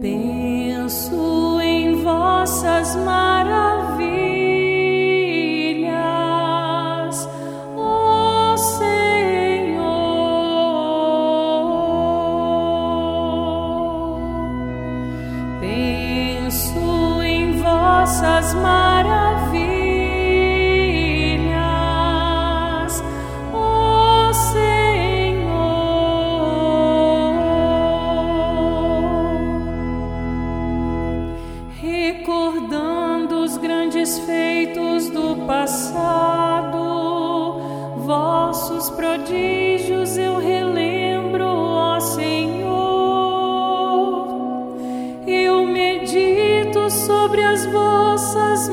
Penso em vossas maravilhas, ó Senhor. Penso em vossas maravilhas, ó Senhor. Recordando os grandes feitos do passado, vossos prodígios eu relembro, ó Senhor. Eu medito sobre as vossas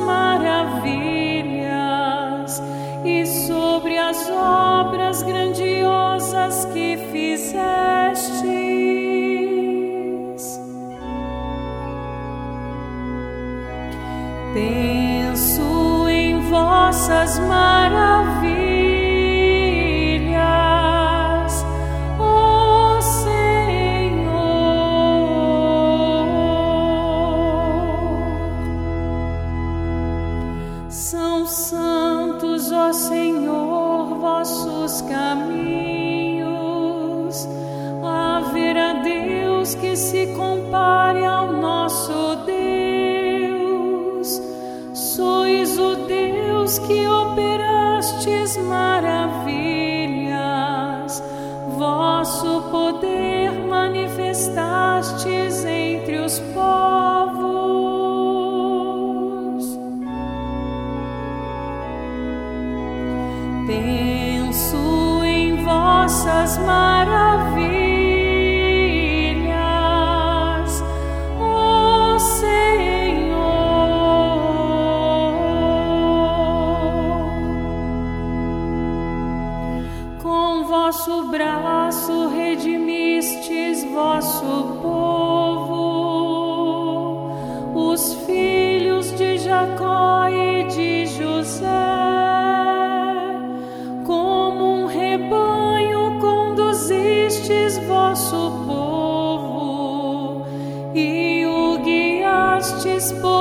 maravilhas e sobre as obras grandiosas que fizestes. Penso em vossas maravilhas, ó Senhor. São santos, ó Senhor, vossos caminhos. Haverá Deus que se compare ao nosso Deus. Sois o Deus que operastes maravilhas, vosso poder manifestastes entre os povos. Penso em vossas maravilhas, ó Senhor. Com vosso braço redimistes vosso povo, os filhos de Jacó e de José. Como um rebanho conduzistes vosso povo e o guiastes por